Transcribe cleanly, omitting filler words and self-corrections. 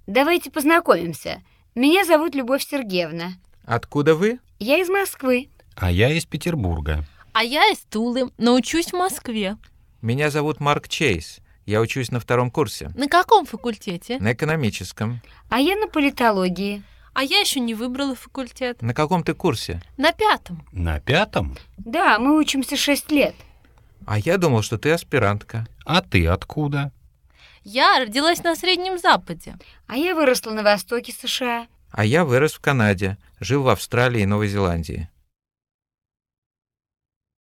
Давайте познакомимся. Меня зовут Любовь Сергеевна. Откуда вы? Я из Москвы. А я из Петербурга. А я из Тулы, но учусь в Москве. Меня зовут Марк Чейз. Я учусь на 2-м курсе. На каком факультете? На экономическом. А я на политологии. А я еще не выбрала факультет. На каком ты курсе? На 5-м. На 5-м? Да, мы учимся 6 лет. А я думал, что ты аспирантка. А ты откуда? Я родилась на Среднем Западе. А я выросла на востоке США. А я вырос в Канаде, жил в Австралии и Новой Зеландии.